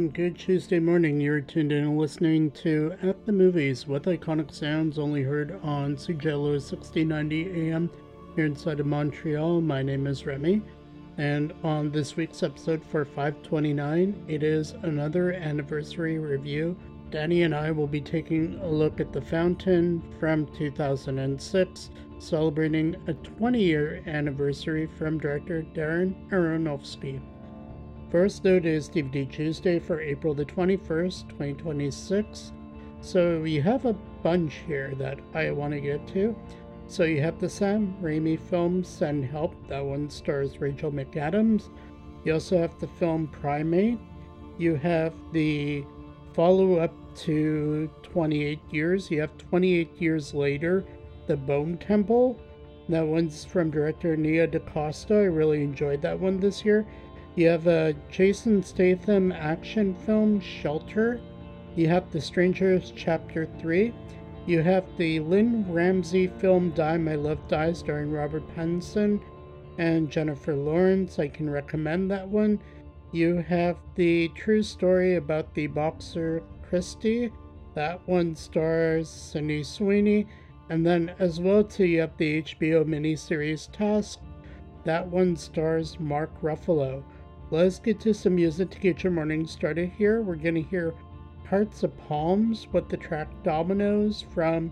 Good Tuesday morning. You're tuned in and listening to At the Movies with iconic sounds only heard on CJLO 1690 AM here inside of Montreal. My name is Remy, and on this week's episode for 529, it is another anniversary review. Danny and I will be taking a look at The Fountain from 2006, celebrating a 20-year anniversary from director Darren Aronofsky. First note is DVD Tuesday for April the 21st, 2026. So you have a bunch here that I want to get to. So you have the Sam Raimi film Send Help. That one stars Rachel McAdams. You also have the film Primate. You have the follow-up to 28 Years. You have 28 Years Later, The Bone Temple. That one's from director Nia DaCosta. I really enjoyed that one this year. You have a Jason Statham action film, Shelter. You have The Strangers Chapter 3. You have the Lynn Ramsey film Die My Love Die, starring Robert Pattinson and Jennifer Lawrence. I can recommend that one. You have the true story about the boxer Christie. That one stars Sydney Sweeney. And then as well too, you have the HBO miniseries Task. That one stars Mark Ruffalo. Let's get to some music to get your morning started here. We're going to hear Hearts of Palms with the track Dominoes from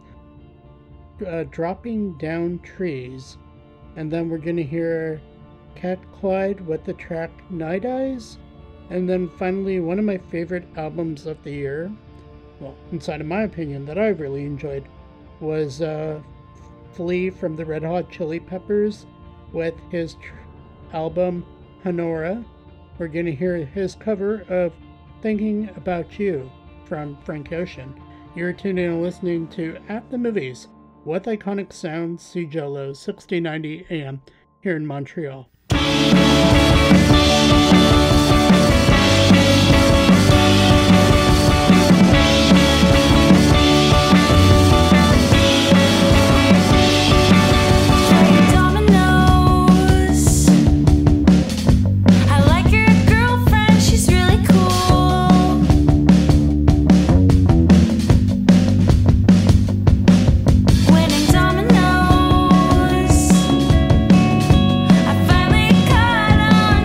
Dropping Down Trees. And then we're going to hear Cat Clyde with the track Night Eyes. And then finally, one of my favorite albums of the year, well, inside of my opinion, that I really enjoyed, was Flea from the Red Hot Chili Peppers with his album Honora. We're going to hear his cover of Thinking About You from Frank Ocean. You're tuned in and listening to At the Movies with iconic sounds, CJLO 1690 AM here in Montreal. Winning dominoes, I finally caught on.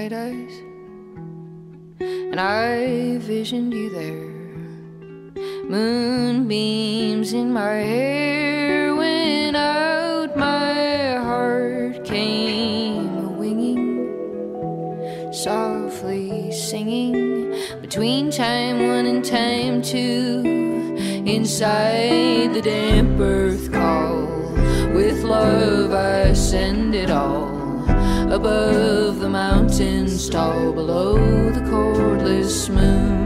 bright eyes, and I visioned you there. Moonbeams in my hair went out, my heart came winging, softly singing between time 1 and time 2. Inside the damp earth call, with love I send it all. Above the mountains tall, below the cordless moon.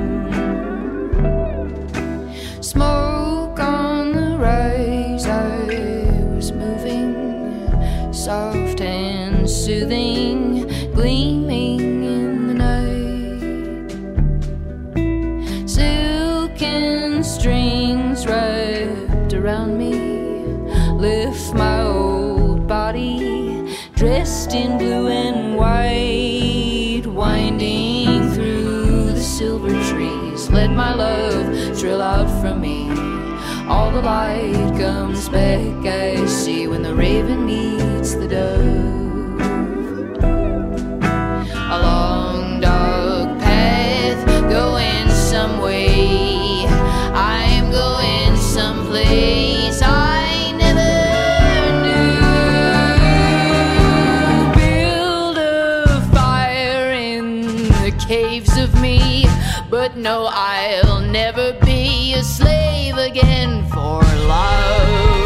Smoke on the rise, I was moving, soft and soothing, gleaming in the night. Silken strings wrapped around me, lift my old body, dressed in blue and white, winding through the silver trees. Let my love trill out from me. All the light comes back, I see, when the raven meets the dove. A long dark path going some way, I'm going someplace I never knew. Build a fire in the caves of me, but no, I'll never be a slave again for love.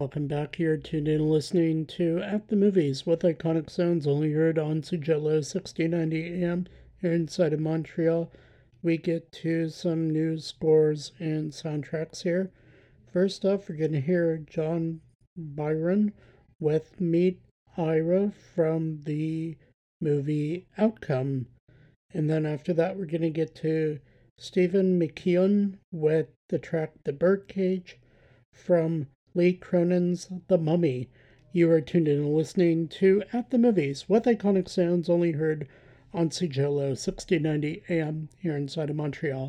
Welcome back. Here, tuned in listening to At the Movies with iconic sounds only heard on CJLO 1690 AM here inside of Montreal. We get to some news, scores, and soundtracks here. First up, we're going to hear John Byron with Meet Ira from the movie Outcome. And then after that, we're going to get to Stephen McKeown with the track The Birdcage from Lee Cronin's The Mummy. You are tuned in and listening to At the Movies with iconic sounds only heard on CJLO 1690 AM here inside of Montreal.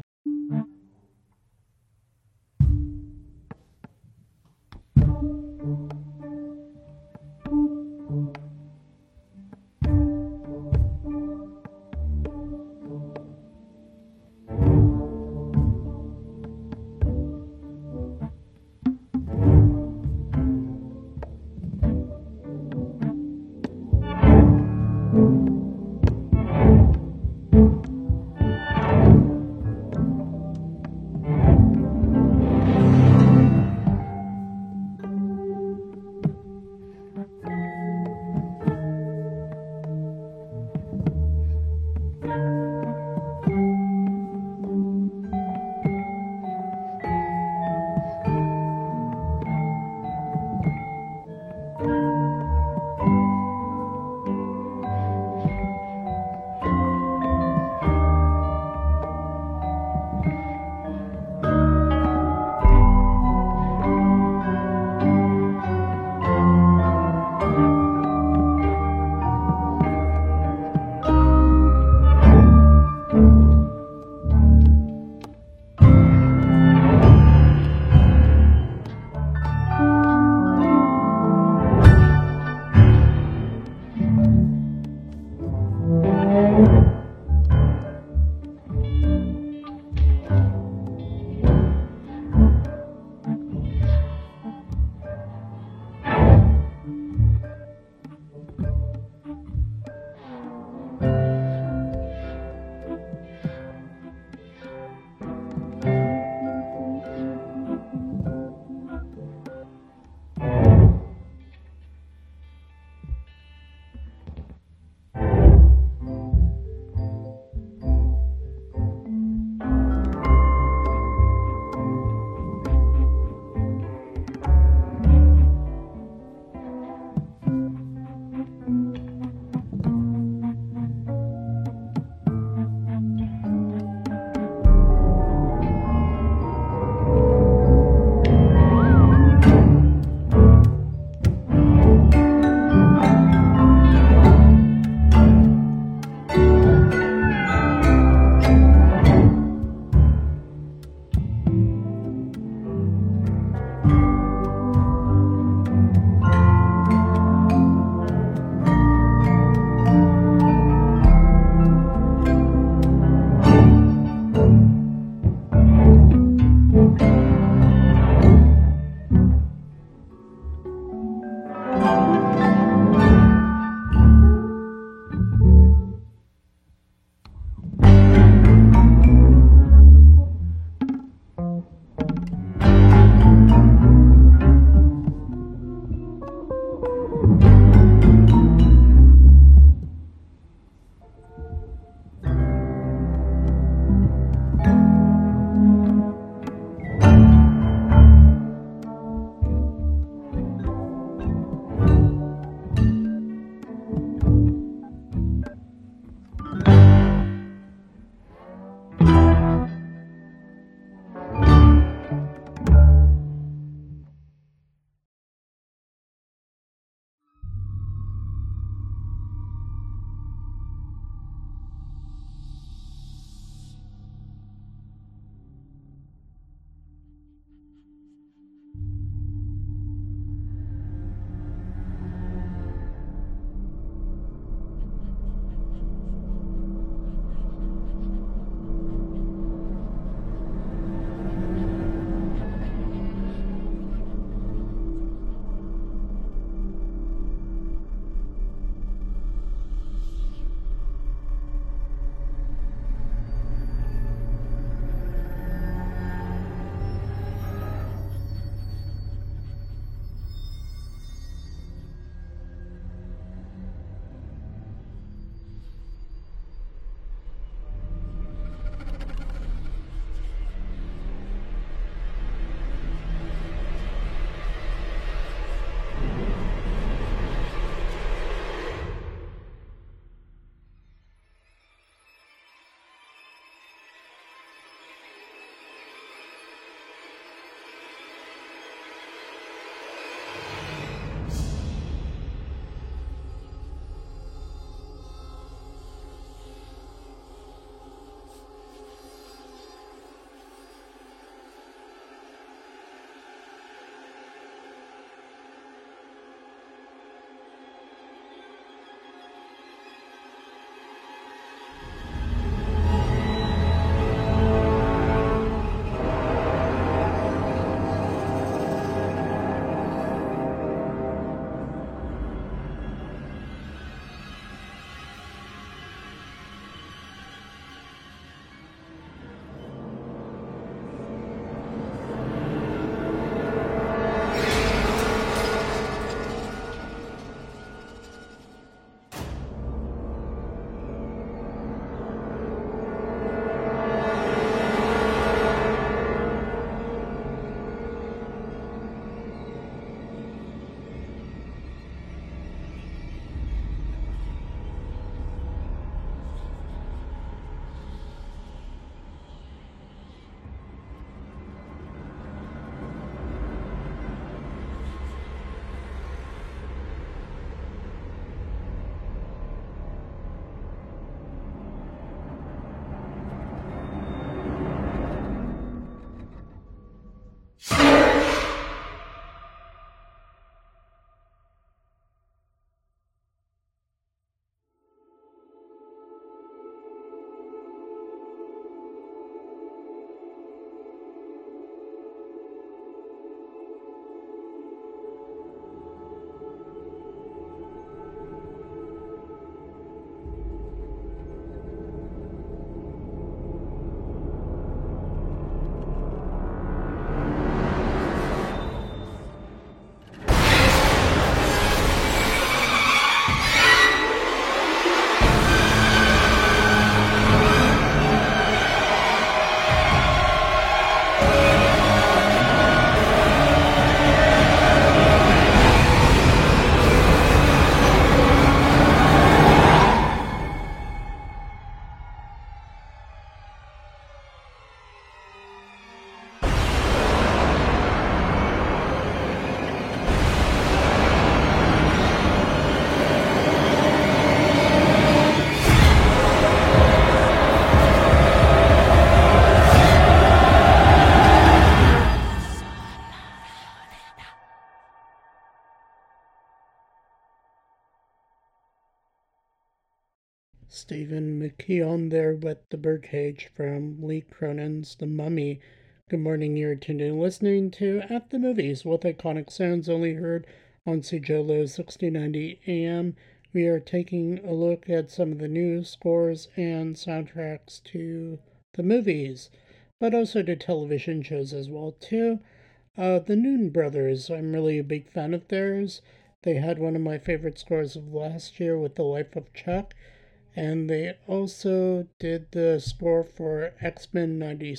Stephen McKeown there with The Birdcage from Lee Cronin's The Mummy. Good morning, you're tuned in listening to At the Movies with iconic sounds only heard on CJLO 1690 AM. We are taking a look at some of the new scores and soundtracks to the movies, but also to television shows as well too. The Noon Brothers, I'm really a big fan of theirs. They had one of my favorite scores of last year with The Life of Chuck. And they also did the score for X-Men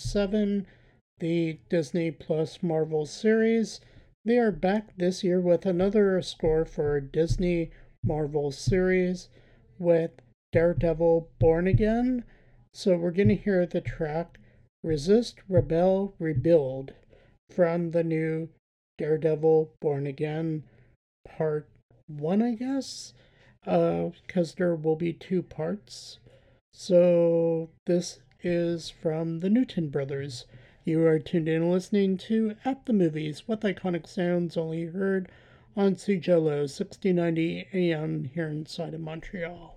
97, the Disney Plus Marvel series. They are back this year with another score for Disney Marvel series with Daredevil Born Again. So we're going to hear the track Resist, Rebel, Rebuild from the new Daredevil Born Again Part 1, I guess? Because there will be 2 parts. So this is from the Newton Brothers. You are tuned in listening to At the Movies with iconic sounds only heard on CJLO 1690 AM here inside of Montreal.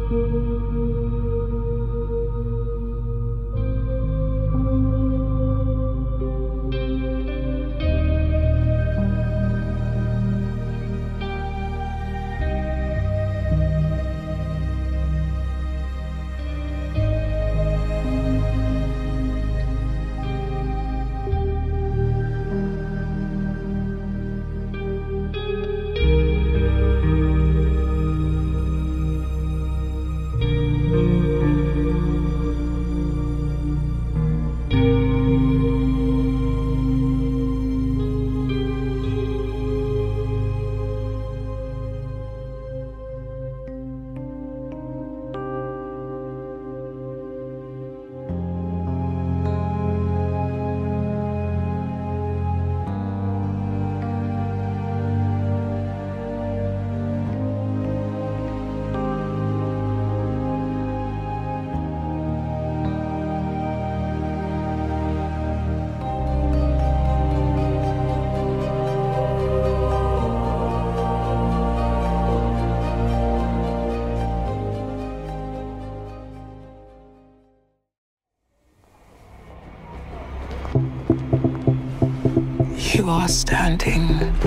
You are standing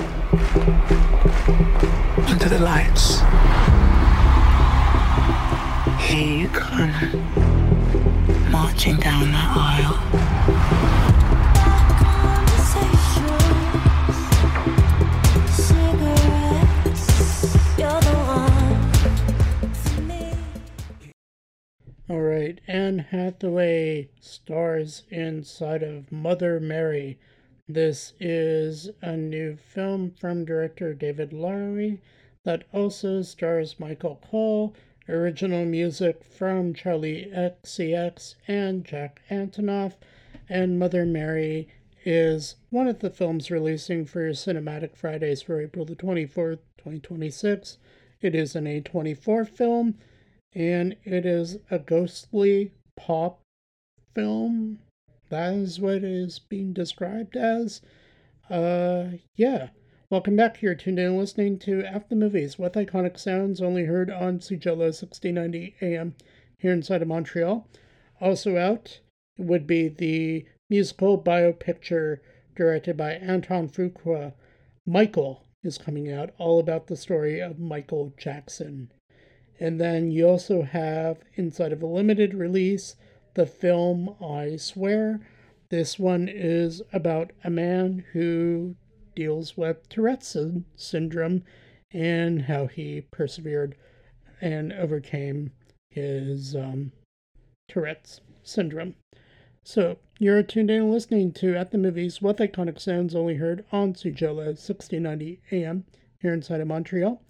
under the lights. Here you come, marching down that aisle. Alright, Anne Hathaway stars inside of Mother Mary. This is a new film from director David Lowery that also stars Michael Cole, original music from Charlie XCX and Jack Antonoff, and Mother Mary is one of the films releasing for Cinematic Fridays for April the 24th, 2026. It is an A24 film, and it is a ghostly pop film. That is what it is being described as. Yeah. Welcome back. You're tuned in listening to After the Movies with iconic sounds only heard on CJLO 1690 AM here inside of Montreal. Also out would be the musical biopicture directed by Anton Fuqua. Michael is coming out, all about the story of Michael Jackson. And then you also have, inside of a limited release, the film I Swear. This one is about a man who deals with Tourette's syndrome and how he persevered and overcame his Tourette's syndrome. So, you're tuned in listening to At the Movies with iconic sounds only heard on CJLO 1690 AM here inside of Montreal.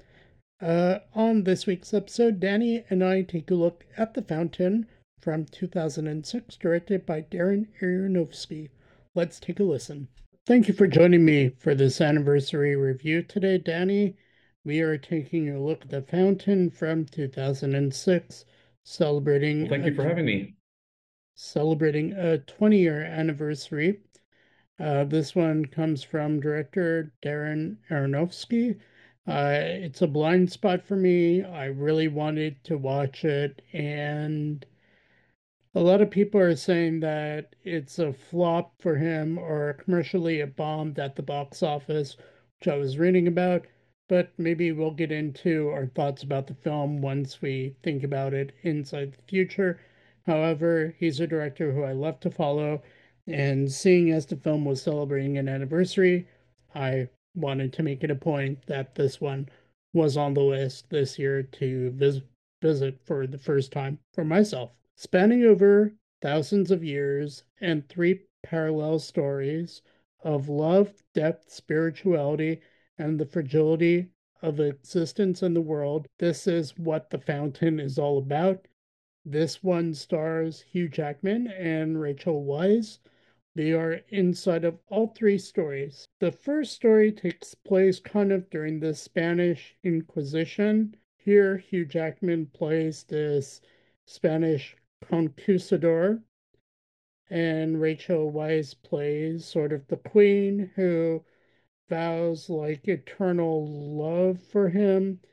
On this week's episode, Danny and I take a look at The Fountain from 2006, directed by Darren Aronofsky. Let's take a listen. Thank you for joining me for this anniversary review today, Danny. We are taking a look at The Fountain from 2006, celebrating... Well, thank you for having me. Celebrating a 20-year anniversary. This one comes from director Darren Aronofsky. It's a blind spot for me. I really wanted to watch it, and a lot of people are saying that it's a flop for him or commercially it bombed at the box office, which I was reading about, but maybe we'll get into our thoughts about the film once we think about it inside the future. However, he's a director who I love to follow, and seeing as the film was celebrating an anniversary, I wanted to make it a point that this one was on the list this year to visit for the first time for myself. Spanning over thousands of years and three parallel stories of love, depth, spirituality, and the fragility of existence in the world, this is what The Fountain is all about. This one stars Hugh Jackman and Rachel Weisz. They are inside of all three stories. The first story takes place kind of during the Spanish Inquisition. Here, Hugh Jackman plays this Spanish conquistador, and Rachel Weisz plays sort of the queen who vows like eternal love for him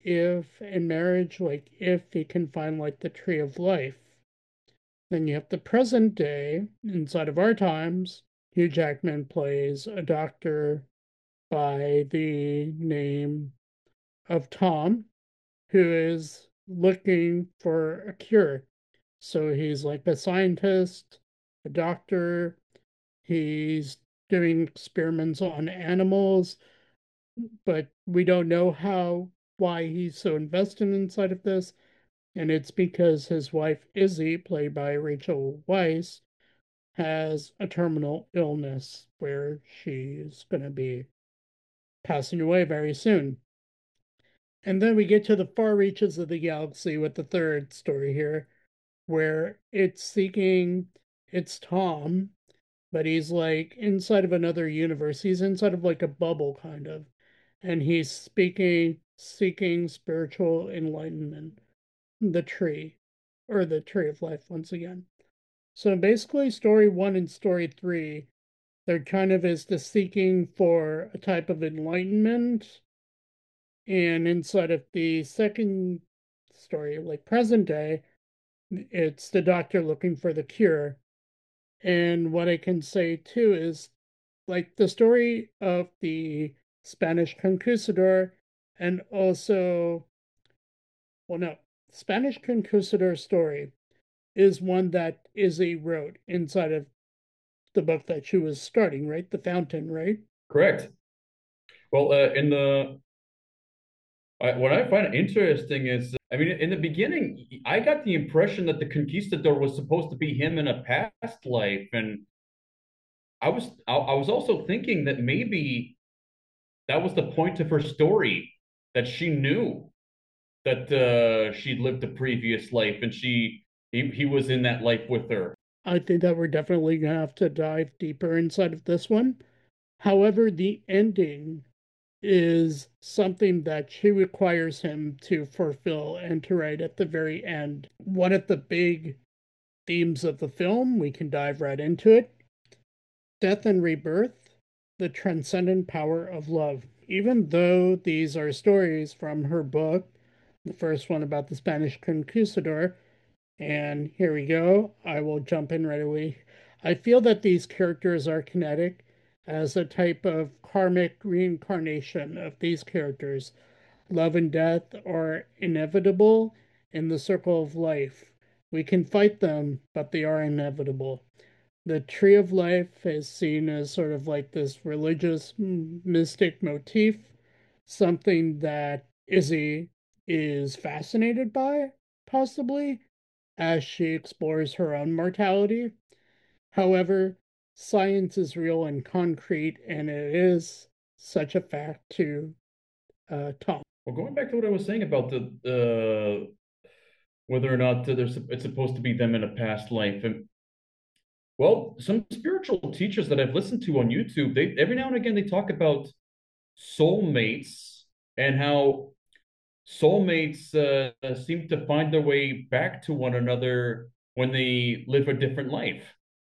if in marriage, like if he can find like the tree of life. Then you have the present day inside of our times. Hugh Jackman plays a doctor by the name of Tom, who is looking for a cure. So he's like a scientist, a doctor. He's doing experiments on animals, but we don't know why he's so invested inside of this. And it's because his wife, Izzy, played by Rachel Weisz, has a terminal illness where she's going to be passing away very soon. And then we get to the far reaches of the galaxy with the third story here, where it's Tom, but he's like inside of another universe. He's inside of like a bubble, kind of. And he's seeking spiritual enlightenment, the tree, or the tree of life once again. So basically, story one and story three, there kind of is the seeking for a type of enlightenment. And inside of the second story, like present day, it's the doctor looking for the cure. And what I can say too is like the story of the Spanish conquistador and also, well, no, Spanish conquistador story is one that Izzy wrote inside of the book that she was starting, right? The Fountain, right? Correct. Well, what I find interesting is, I mean, in the beginning, I got the impression that the conquistador was supposed to be him in a past life, and I was also thinking that maybe that was the point of her story, that she knew that she'd lived a previous life, and he was in that life with her. I think that we're definitely going to have to dive deeper inside of this one. However, the ending is something that she requires him to fulfill and to write at the very end. One of the big themes of the film, we can dive right into it: death and rebirth, the transcendent power of love. Even though these are stories from her book, the first one about the Spanish conquistador, and here we go, I will jump in right away. I feel that these characters are kinetic as a type of karmic reincarnation of these characters. Love and death are inevitable in the circle of life. We can fight them, but they are inevitable. The tree of life is seen as sort of like this religious mystic motif, something that Izzy is fascinated by, possibly, as she explores her own mortality. However, science is real and concrete, and it is such a fact to Tom. Well, going back to what I was saying about the whether or not it's supposed to be them in a past life, and well, some spiritual teachers that I've listened to on YouTube, they every now and again they talk about soulmates and how soulmates seem to find their way back to one another when they live a different life.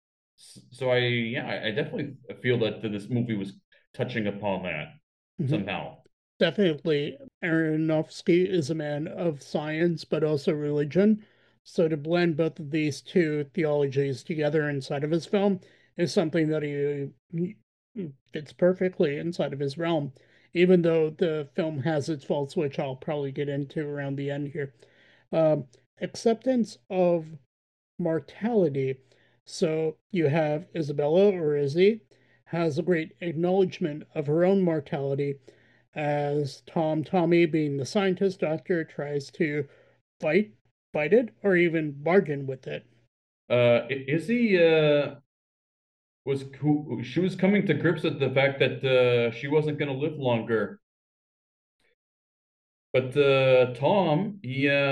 So I definitely feel that this movie was touching upon that Mhm. somehow. Definitely, Aronofsky is a man of science, but also religion. So to blend both of these two theologies together inside of his film is something that he fits perfectly inside of his realm, even though the film has its faults, which I'll probably get into around the end here. Um, Acceptance of mortality. So you have Isabella, or Izzy, has a great acknowledgement of her own mortality as Tommy, being the scientist doctor, tries to fight fight it or even bargain with it. Izzy was who she was coming to grips with the fact that she wasn't going to live longer. But Tom,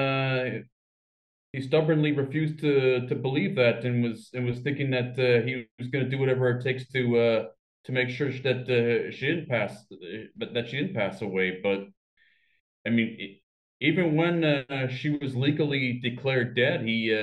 he stubbornly refused to believe that and was thinking that he was going to do whatever it takes to make sure that she didn't pass, but that she didn't pass away. But I mean, even when she was legally declared dead,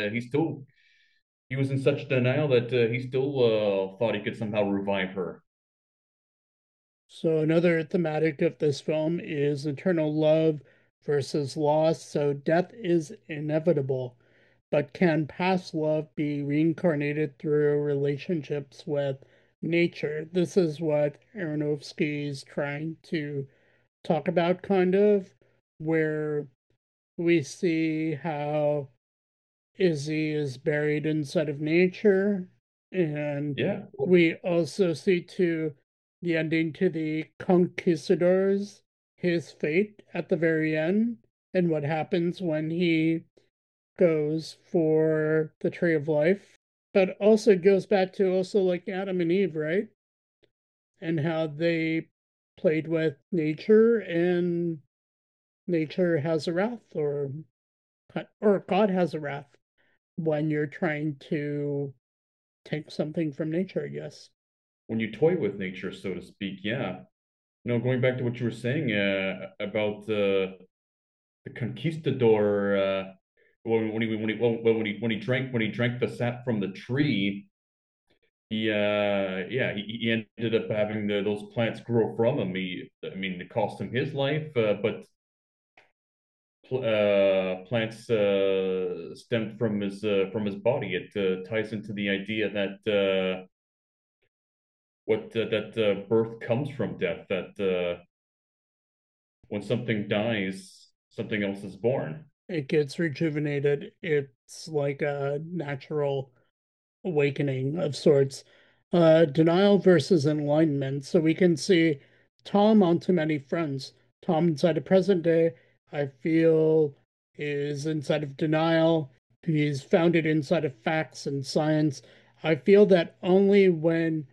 he was in such denial that he still thought he could somehow revive her. So another thematic of this film is eternal love versus loss. So death is inevitable, but can past love be reincarnated through relationships with nature? This is what Aronofsky is trying to talk about, kind of, where we see how Izzy is buried inside of nature, and Yeah. we also see to the ending to the Conquistadors, his fate at the very end, and what happens when he goes for the tree of life. But also it goes back to also like Adam and Eve, right? And how they played with nature, and nature has a wrath, or God has a wrath when you're trying to take something from nature, I guess. When you toy with nature, so to speak, yeah. Going back to what you were saying about the conquistador, when he drank the sap from the tree, he ended up having those plants grow from him. I mean, it cost him his life, but plants stemmed from his body. It ties into the idea that birth comes from death. That when something dies, something else is born. It gets rejuvenated. It's like a natural awakening of sorts. Denial versus enlightenment. So we can see Tom on Too Many Friends. Tom inside of present day, I feel, is inside of denial. He's founded inside of facts and science. I feel that only when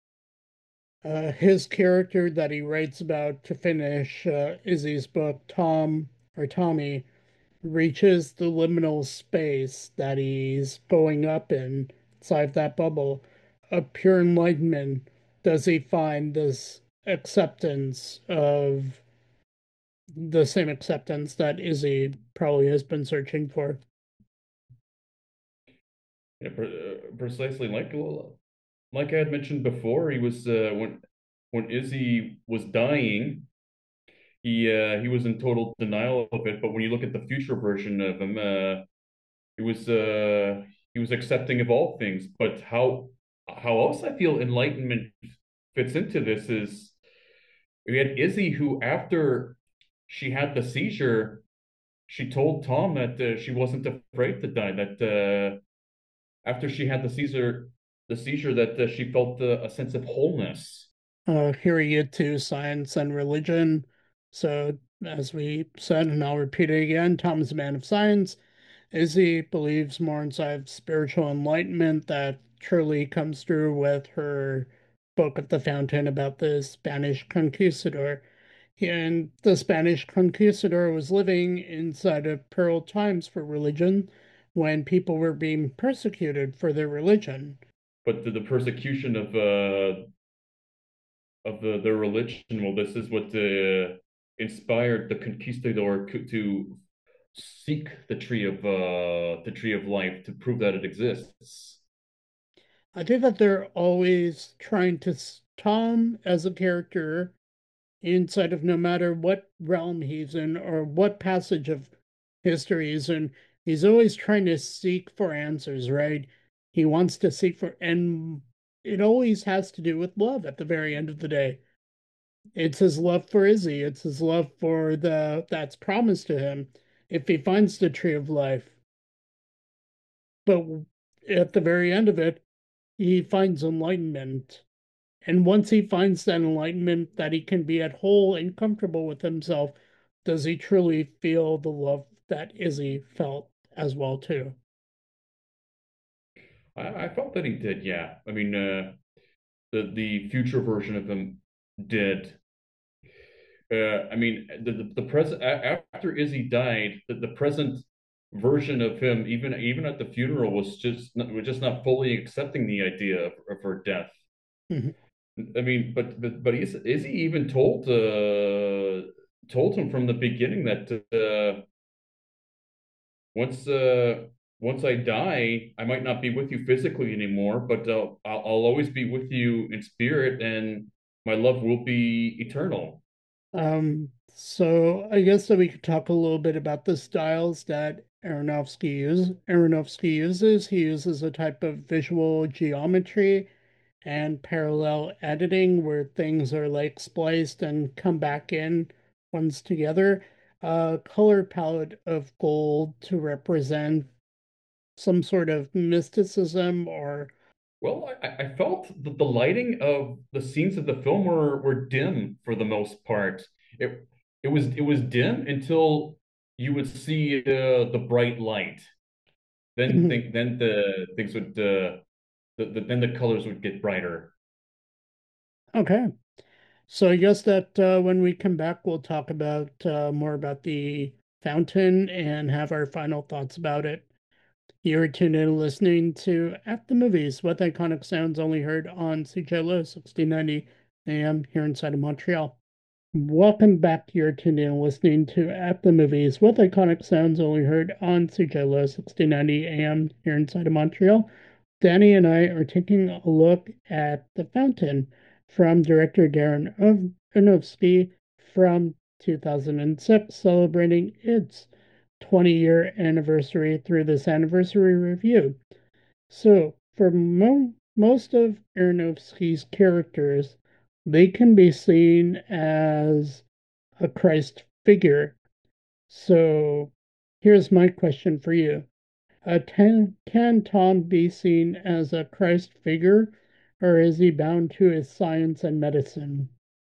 his character that he writes about to finish Izzy's book, Tom or Tommy, reaches the liminal space that he's going up in inside that bubble of pure enlightenment, does he find this acceptance of the same acceptance that Izzy probably has been searching for? Yeah, precisely like I had mentioned before, he was when Izzy was dying, he was in total denial of it. But when you look at the future version of him, he was uh, he was accepting of all things. But how else I feel enlightenment fits into this is we had Izzy who after she had the seizure, she told Tom that she wasn't afraid to die. That after she had the seizure that she felt a sense of wholeness. Here we get to science and religion. So, as we said, and I'll repeat it again, Tom is a man of science. Izzy believes more inside spiritual enlightenment that truly comes through with her book of the fountain about the Spanish conquistador. And the Spanish conquistador was living inside of pearl times for religion when people were being persecuted for their religion. But the persecution of their religion, well, this is what inspired the conquistador to seek the tree of life to prove that it exists. I think that they're always trying to, Tom as a character, inside of no matter what realm he's in or what passage of history he's in, he's always trying to seek for answers, right? He wants to seek for, and it always has to do with love at the very end of the day. It's his love for Izzy, it's his love for the that's promised to him if he finds the tree of life. But at the very end of it, he finds enlightenment. And once he finds that enlightenment that he can be at whole and comfortable with himself, does he truly feel the love that Izzy felt as well too? I felt that he did, yeah. I mean, the future version of him did. I mean, the present after Izzy died, the present version of him, even at the funeral, was just not fully accepting the idea of her death. Mhm. I mean, but Izzy even told him from the beginning that once once I die, I might not be with you physically anymore, but I'll always be with you in spirit, and my love will be eternal. So I guess that we could talk a little bit about the styles that Aronofsky uses. He uses a type of visual geometry and parallel editing where things are like spliced and come back in once together. A color palette of gold to represent some sort of mysticism or Well, I felt that the lighting of the scenes of the film were dim for the most part. It it was dim until you would see the bright light. Then the things would then the colors would get brighter. okay. So I guess that when we come back, we'll talk about more about the fountain and have our final thoughts about it. You're tuned in listening to At the Movies with iconic sounds only heard on CJLO 1690 AM here inside of Montreal. Welcome back. You're tuned in listening to At the Movies with iconic sounds only heard on CJLO 1690 AM here inside of Montreal. Danny and I are taking a look at The Fountain from director Darren Aronofsky from 2006, celebrating its 20-year anniversary through this anniversary review. So, for most of Aronofsky's characters, they can be seen as a Christ figure. So, here's my question for you. Can Tom be seen as a Christ figure, or is he bound to his science and medicine?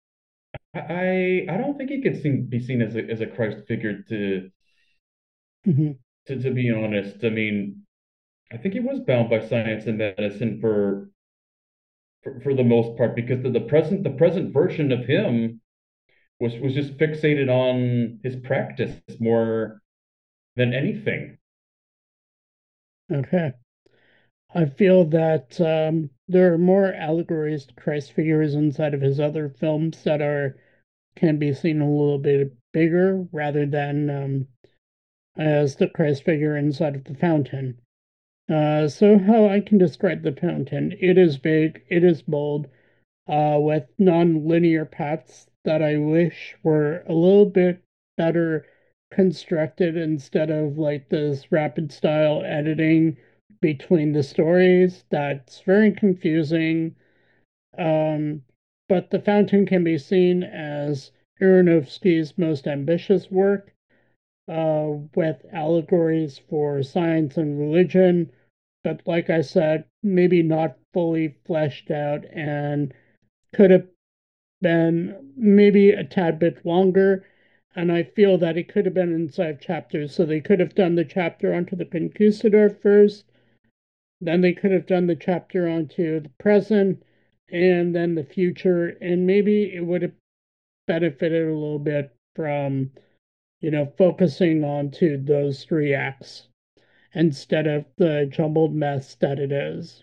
I don't think he could be seen as a Christ figure Mhm. to be honest. I mean, I think he was bound by science and medicine for the most part because the present version of him was just fixated on his practice more than anything. Okay. I feel that there are more allegories to Christ figures inside of his other films that are can be seen a little bit bigger rather than as the Christ figure inside of the fountain. So how I can describe the fountain, it is big, it is bold, with non-linear paths that I wish were a little bit better constructed instead of like this rapid style editing between the stories. That's very confusing. Um, but The Fountain can be seen as Aronofsky's most ambitious work, with allegories for science and religion, but like I said, maybe not fully fleshed out and could have been maybe a tad bit longer. And I feel that it could have been inside chapters. So they could have done the chapter onto the Conquistador first, then they could have done the chapter onto the present, and then the future. And maybe it would have benefited a little bit from, focusing onto those three acts instead of the jumbled mess that it is.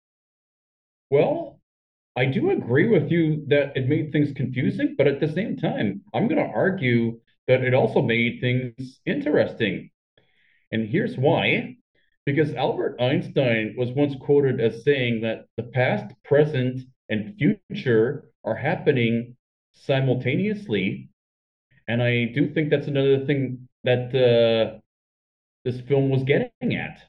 Well, I do agree with you that it made things confusing, but at the same time, I'm going to argue that it also made things interesting. And here's why. Because Albert Einstein was once quoted as saying that the past, present, and future are happening simultaneously. And I do think that's another thing that this film was getting at.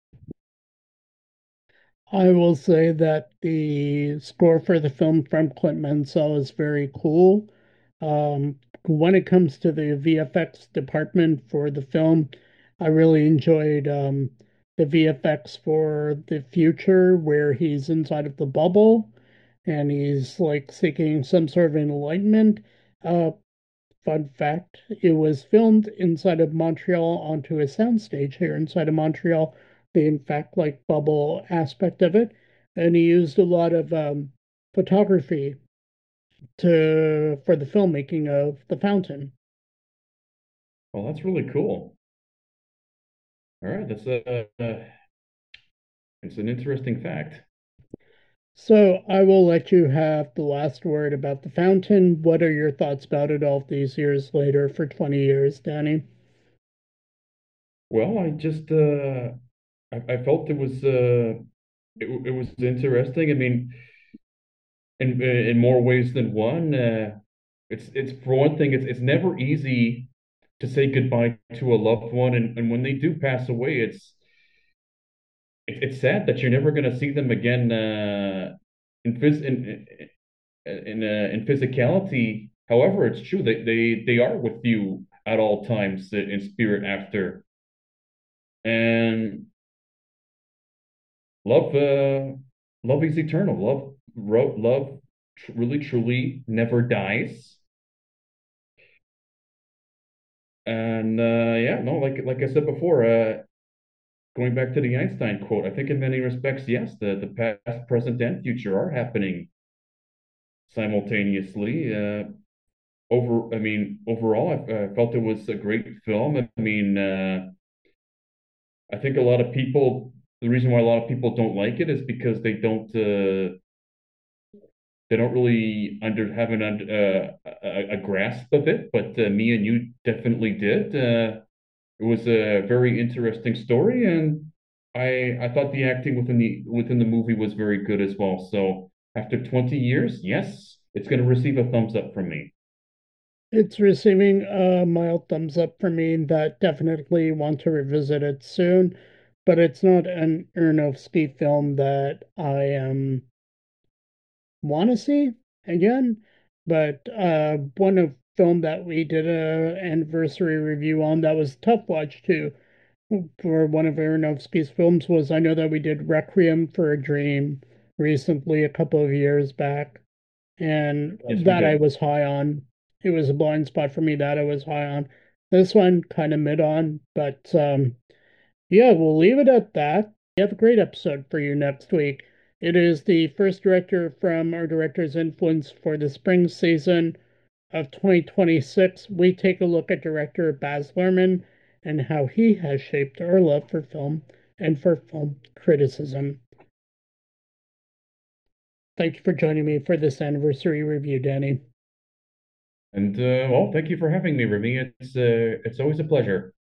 I will say that the score for the film from Clint Mansell is very cool. When it comes to the VFX department for the film, I really enjoyed the VFX for the future where he's inside of the bubble and he's like seeking some sort of enlightenment. Uh, Fun fact, it was filmed inside of Montreal onto a soundstage here inside of Montreal, the in fact like bubble aspect of it. And he used a lot of photography to for the filmmaking of The Fountain. Well, that's really cool. All right, it's an interesting fact. So I will let you have the last word about The Fountain. What are your thoughts about it all these years later for 20 years, Danny? Well, I felt it was interesting. I mean, in more ways than one. it's for one thing, it's never easy to say goodbye to a loved one, and when they do pass away, it's sad that you're never going to see them again in phys in physicality. However, it's true that they are with you at all times in spirit after. And love love is eternal. Love really truly never dies. And yeah, no, like I said before, going back to the Einstein quote, I think in many respects, yes, the past, present, and future are happening simultaneously. I mean, overall, I felt it was a great film. I mean, I think a lot of people, the reason why a lot of people don't like it is because they don't really have a grasp of it. But me and you definitely did. It was a very interesting story, and I thought the acting within the movie was very good as well. So after 20 years, yes, it's going to receive a thumbs up from me. It's receiving a mild thumbs up for me that definitely want to revisit it soon, but it's not an Aronofsky film that I want to see again. But one of film that we did a anniversary review on that was tough watch too for one of Aronofsky's films was I know that we did Requiem for a Dream recently a couple of years back, and Yes, we that I did. was high on. It was a blind spot for me that I was high on. This one kind of mid on, but yeah, we'll leave it at that. We have a great episode for you next week. It is the first director from our director's influence for the spring season of 2026. We take a look at director Baz Luhrmann and how he has shaped our love for film and for film criticism. Thank you for joining me for this anniversary review, Danny. And well, thank you for having me, Remy. It's always a pleasure.